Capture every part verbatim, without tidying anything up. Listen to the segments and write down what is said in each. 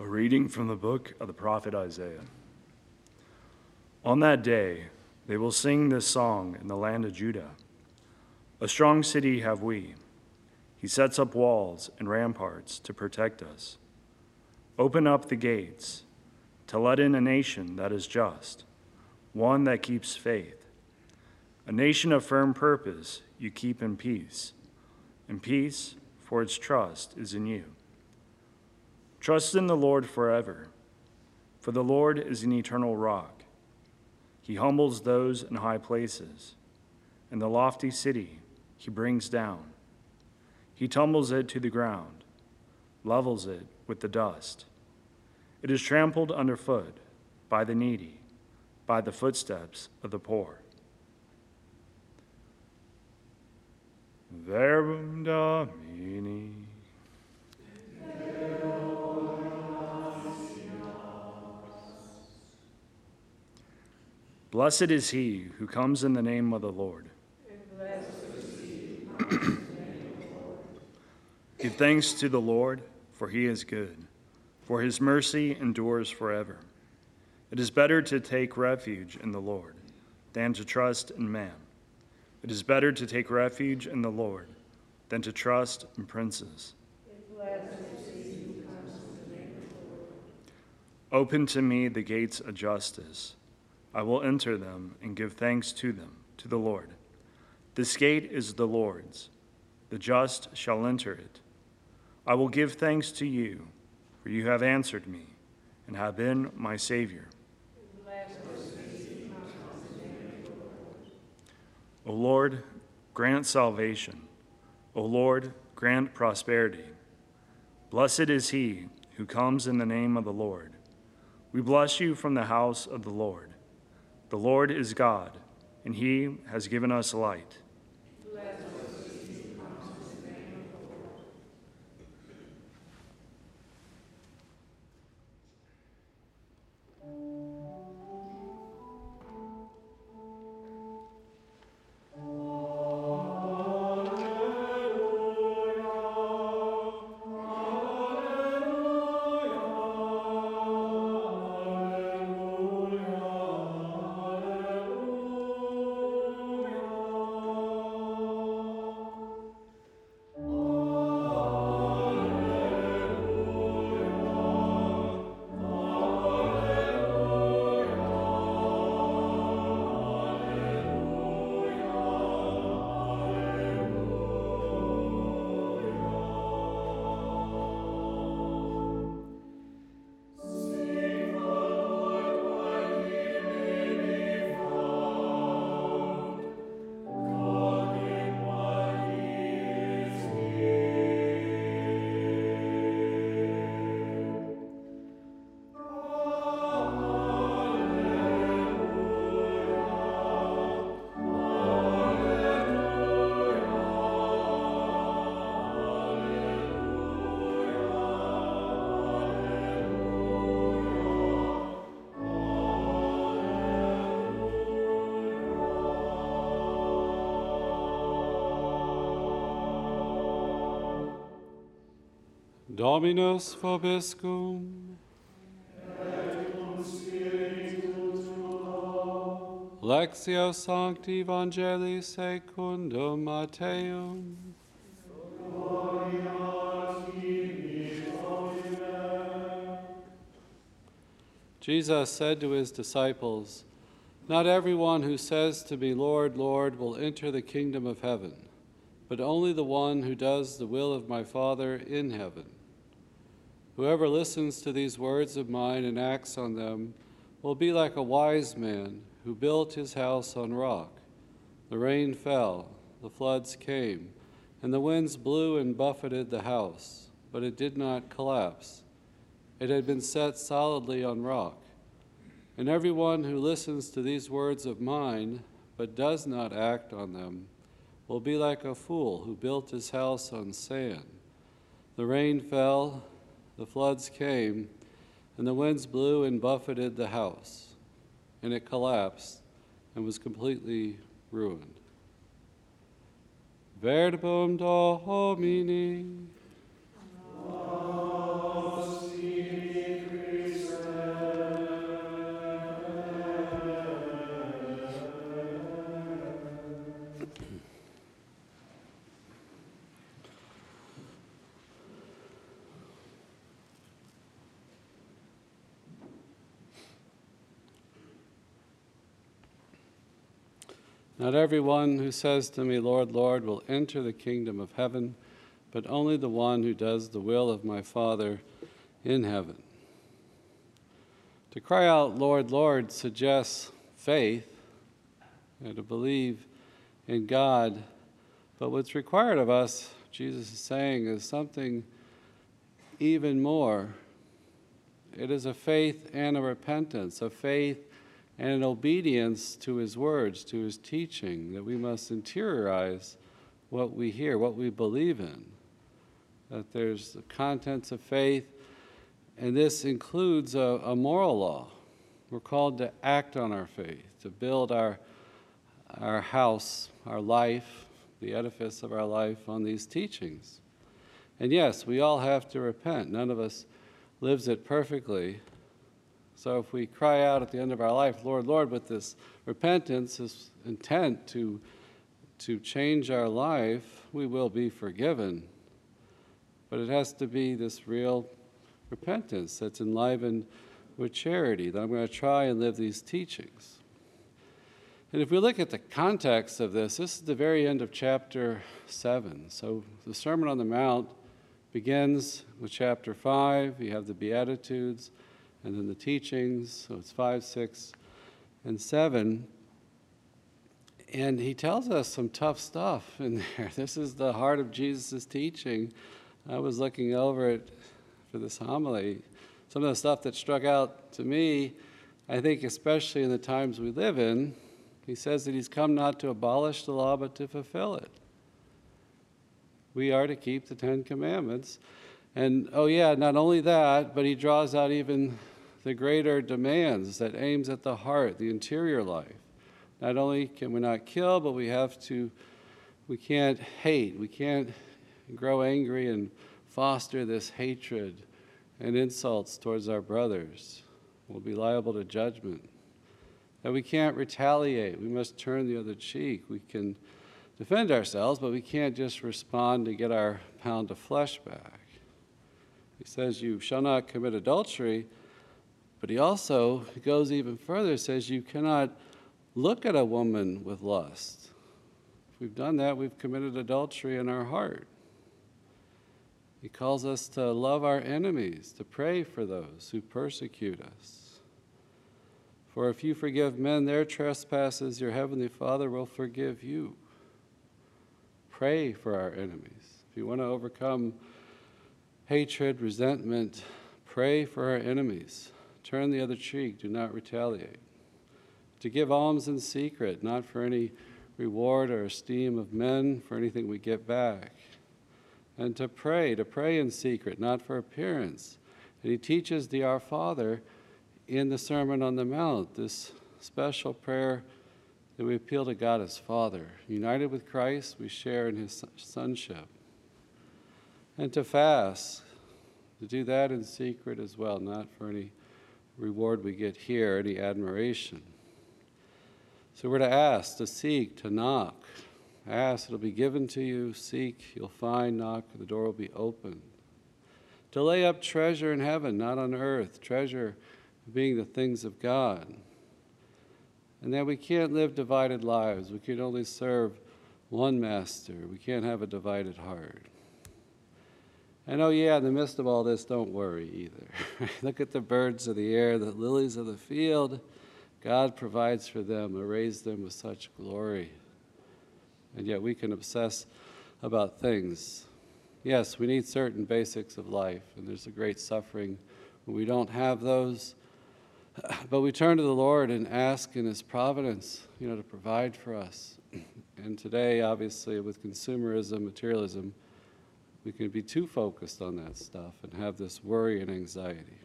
A reading from the book of the prophet Isaiah. On that day, they will sing this song in the land of Judah. A strong city have we. He sets up walls and ramparts to protect us. Open up the gates to let in a nation that is just, one that keeps faith. A nation of firm purpose you keep in peace, in peace, for its trust is in you. Trust in the Lord forever, for the Lord is an eternal rock. He humbles those in high places, and the lofty city he brings down. He tumbles it to the ground, levels it with the dust. It is trampled underfoot by the needy, by the footsteps of the poor. Verbum Domini. Blessed is he who comes in the name of the Lord. Give thanks to the Lord, for he is good, for his mercy endures forever. It is better to take refuge in the Lord than to trust in man. It is better to take refuge in the Lord than to trust in princes. Open to me the gates of justice. I will enter them and give thanks to them, to the Lord. This gate is the Lord's. The just shall enter it. I will give thanks to you, for you have answered me and have been my Savior. O Lord, grant salvation. O Lord, grant prosperity. Blessed is he who comes in the name of the Lord. We bless you from the house of the Lord. The Lord is God, and he has given us light. Dominus vobiscum. Et cum spiritu tuo. Lectio Sancti Evangelii secundum Matteum. Gloria tibi, Domine. Jesus said to his disciples, "Not everyone who says to me, 'Lord, Lord,' will enter the kingdom of heaven, but only the one who does the will of my Father in heaven. Whoever listens to these words of mine and acts on them will be like a wise man who built his house on rock. The rain fell, the floods came, and the winds blew and buffeted the house, but it did not collapse. It had been set solidly on rock. And everyone who listens to these words of mine but does not act on them will be like a fool who built his house on sand. The rain fell, the floods came, and the winds blew and buffeted the house, and it collapsed and was completely ruined." Verbum Domini. Nos tibi Not everyone who says to me, Lord, Lord, will enter the kingdom of heaven, but only the one who does the will of my Father in heaven. To cry out, Lord, Lord, suggests faith, and to believe in God. But what's required of us, Jesus is saying, is something even more. It is a faith and a repentance, a faith and an obedience to his words, to his teaching, that we must interiorize what we hear, what we believe in. That there's the contents of faith, and this includes a, a moral law. We're called to act on our faith, to build our, our house, our life, the edifice of our life on these teachings. And yes, we all have to repent. None of us lives it perfectly. So if we cry out at the end of our life, Lord, Lord, with this repentance, this intent to, to change our life, we will be forgiven. But it has to be this real repentance that's enlivened with charity, that I'm going to try and live these teachings. And if we look at the context of this, this is the very end of chapter seven. So the Sermon on the Mount begins with chapter five. You have the Beatitudes, and then the teachings, so it's five, six, and seven. And he tells us some tough stuff in there. This is the heart of Jesus' teaching. I was looking over it for this homily. Some of the stuff that struck out to me, I think especially in the times we live in, he says that he's come not to abolish the law, but to fulfill it. We are to keep the Ten Commandments. And, oh yeah, not only that, but he draws out even the greater demands that aims at the heart, the interior life. Not only can we not kill, but we have to, we can't hate. We can't grow angry and foster this hatred and insults towards our brothers. We'll be liable to judgment. That we can't retaliate. We must turn the other cheek. We can defend ourselves, but we can't just respond to get our pound of flesh back. He says, you shall not commit adultery, but he also goes even further, says you cannot look at a woman with lust. If we've done that, we've committed adultery in our heart. He calls us to love our enemies, to pray for those who persecute us. For if you forgive men their trespasses, your heavenly Father will forgive you. Pray for our enemies. If you want to overcome hatred, resentment, pray for our enemies. Turn the other cheek, do not retaliate. To give alms in secret, not for any reward or esteem of men, for anything we get back. And to pray, to pray in secret, not for appearance. And he teaches the Our Father in the Sermon on the Mount, this special prayer that we appeal to God as Father. United with Christ, we share in his sonship. And to fast, to do that in secret as well, not for any reward we get here, any admiration. So we're to ask, to seek, to knock. Ask, it'll be given to you. Seek, you'll find. Knock, the door will be opened. To lay up treasure in heaven, not on earth. Treasure being the things of God. And that we can't live divided lives. We can only serve one master. We can't have a divided heart. And oh yeah, in the midst of all this, don't worry either. Look at the birds of the air, the lilies of the field. God provides for them, arrays them with such glory. And yet we can obsess about things. Yes, we need certain basics of life, and there's a great suffering when we don't have those. But we turn to the Lord and ask in his providence, you know, to provide for us. And today, obviously, with consumerism, materialism, we can be too focused on that stuff and have this worry and anxiety.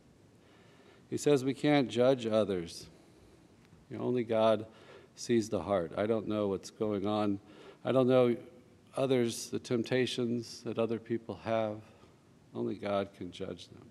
He says we can't judge others. You know, only God sees the heart. I don't know what's going on. I don't know others, the temptations that other people have. Only God can judge them.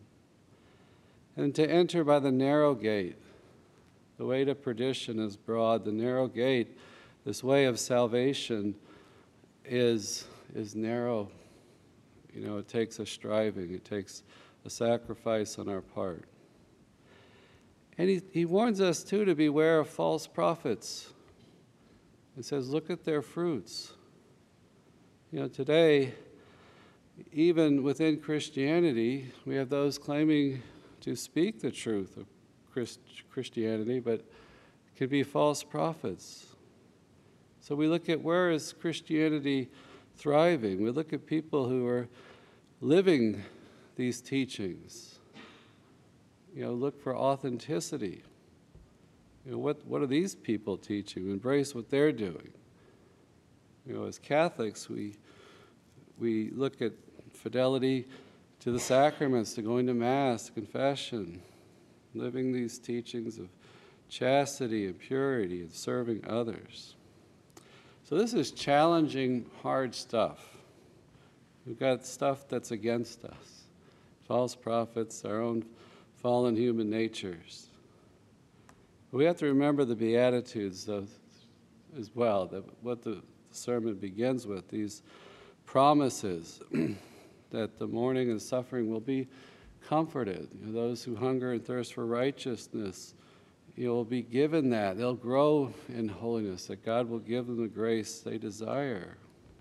And to enter by the narrow gate. The way to perdition is broad. The narrow gate, this way of salvation, is, is narrow. You know, it takes a striving. It takes a sacrifice on our part. And he, he warns us, too, to beware of false prophets. It says, look at their fruits. You know, today, even within Christianity, we have those claiming to speak the truth of Christ- Christianity, but could be false prophets. So we look at where is Christianity thriving. We look at people who are living these teachings. You know, look for authenticity. You know, what, what are these people teaching? Embrace what they're doing. You know, as Catholics, we we look at fidelity to the sacraments, to going to Mass, confession, living these teachings of chastity and purity and serving others. So this is challenging, hard stuff. We've got stuff that's against us. False prophets, our own fallen human natures. But we have to remember the Beatitudes though, as well, that what the sermon begins with, these promises that the mourning and suffering will be comforted. You know, those who hunger and thirst for righteousness, you will be given that. They'll grow in holiness, that God will give them the grace they desire.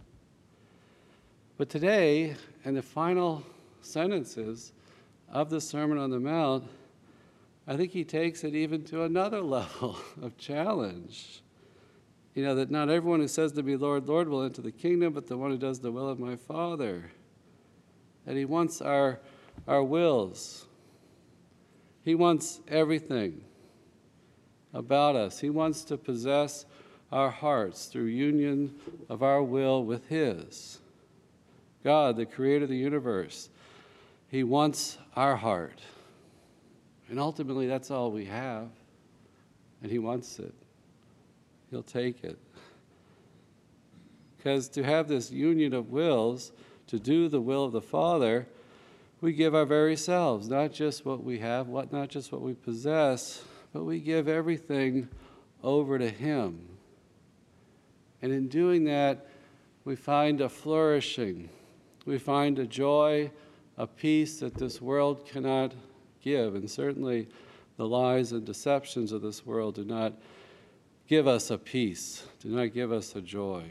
But today, in the final sentences of the Sermon on the Mount, I think he takes it even to another level of challenge. You know, that not everyone who says to me, Lord, Lord, will enter the kingdom, but the one who does the will of my Father. That he wants our, our wills. He wants everything about us. He wants to possess our hearts through union of our will with his. God, the creator of the universe, he wants our heart. And ultimately, that's all we have. And he wants it. He'll take it. Because to have this union of wills, to do the will of the Father, we give our very selves, not just what we have, what not just what we possess, but we give everything over to him. And in doing that, we find a flourishing. We find a joy, a peace that this world cannot give. And certainly the lies and deceptions of this world do not give us a peace, do not give us a joy.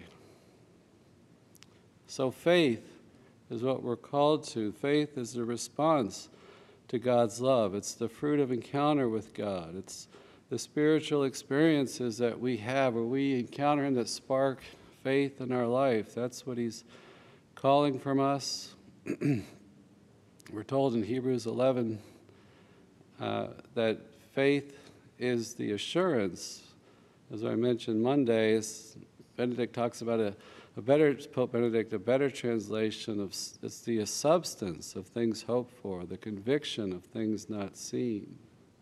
So faith is what we're called to. Faith is the response to God's love. It's the fruit of encounter with God. It's the spiritual experiences that we have where we encounter him that spark faith in our life. That's what he's calling from us. We're told in Hebrews eleven uh, that faith is the assurance. As I mentioned Monday, Benedict talks about a, a better, Pope Benedict, a better translation of, it's the substance of things hoped for, the conviction of things not seen.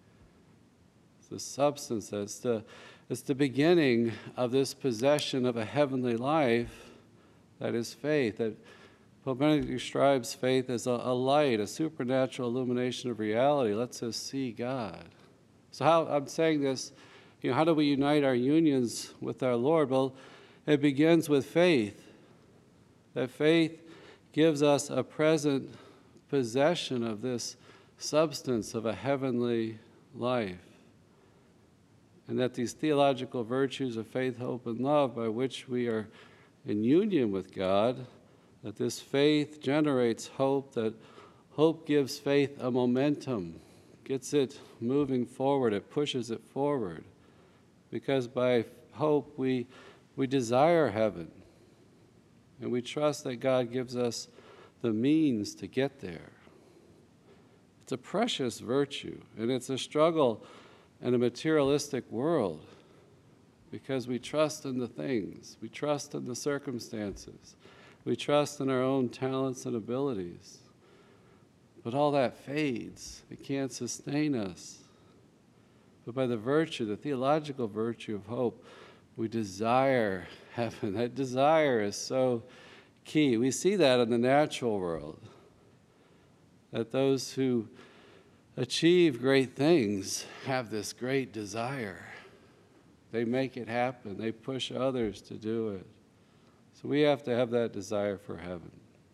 It's the substance, it's the, it's the beginning of this possession of a heavenly life that is faith. That Pope Benedict describes faith as a, a light, a supernatural illumination of reality, lets us see God. So how, I'm saying this, you know, how do we unite our unions with our Lord? Well, it begins with faith. That faith gives us a present possession of this substance of a heavenly life. And that these theological virtues of faith, hope, and love by which we are in union with God, that this faith generates hope, that hope gives faith a momentum, gets it moving forward, it pushes it forward. Because by hope we, we desire heaven, and we trust that God gives us the means to get there. It's a precious virtue, and it's a struggle in a materialistic world because we trust in the things, we trust in the circumstances, we trust in our own talents and abilities. But all that fades, it can't sustain us. But by the virtue, the theological virtue of hope, we desire heaven. That desire is so key. We see that in the natural world, that those who achieve great things have this great desire. They make it happen. They push others to do it. So we have to have that desire for heaven.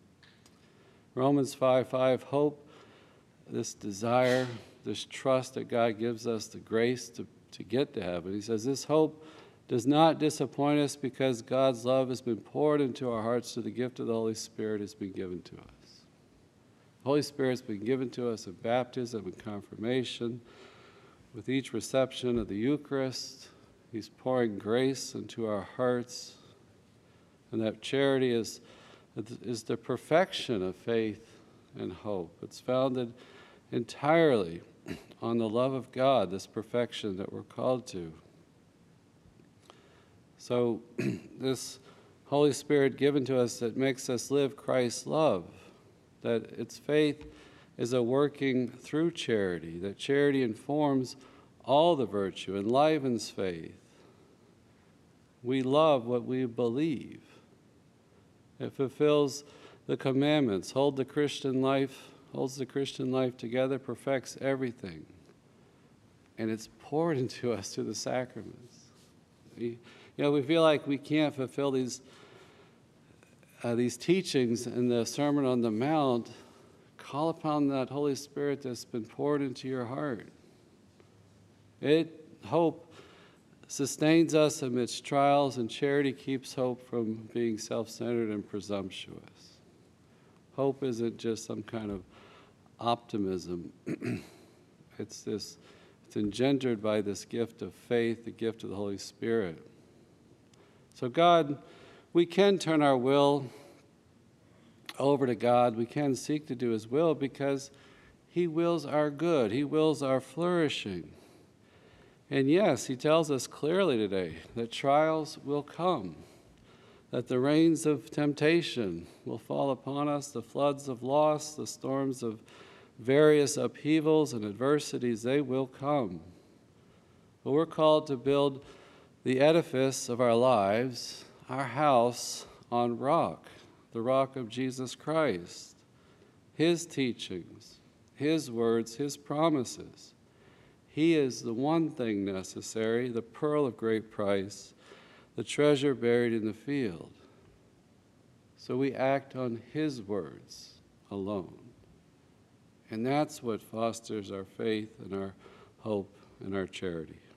Romans five five, hope, this desire, this trust that God gives us the grace to, to get to heaven. He says, this hope does not disappoint us because God's love has been poured into our hearts through the gift of the Holy Spirit has been given to us. The Holy Spirit has been given to us in baptism and confirmation. With each reception of the Eucharist, He's pouring grace into our hearts. And that charity is, is the perfection of faith and hope. It's founded entirely on the love of God, this perfection that we're called to. So this Holy Spirit given to us that makes us live Christ's love, that its faith is a working through charity, that charity informs all the virtue, enlivens faith. We love what we believe. It fulfills the commandments, hold the Christian life, holds the Christian life together, perfects everything. And it's poured into us through the sacraments. We, you know, we feel like we can't fulfill these, uh, these teachings in the Sermon on the Mount. Call upon that Holy Spirit that's been poured into your heart. It, hope, sustains us amidst trials, and charity keeps hope from being self-centered and presumptuous. Hope isn't just some kind of optimism. It's this, it's engendered by this gift of faith, the gift of the Holy Spirit. So God, we can turn our will over to God. We can seek to do His will because He wills our good. He wills our flourishing. And yes, He tells us clearly today that trials will come, that the rains of temptation will fall upon us, the floods of loss, the storms of various upheavals and adversities, they will come. But we're called to build the edifice of our lives, our house, on rock, the rock of Jesus Christ, His teachings, His words, His promises. He is the one thing necessary, the pearl of great price, the treasure buried in the field. So we act on His words alone. And that's what fosters our faith and our hope and our charity.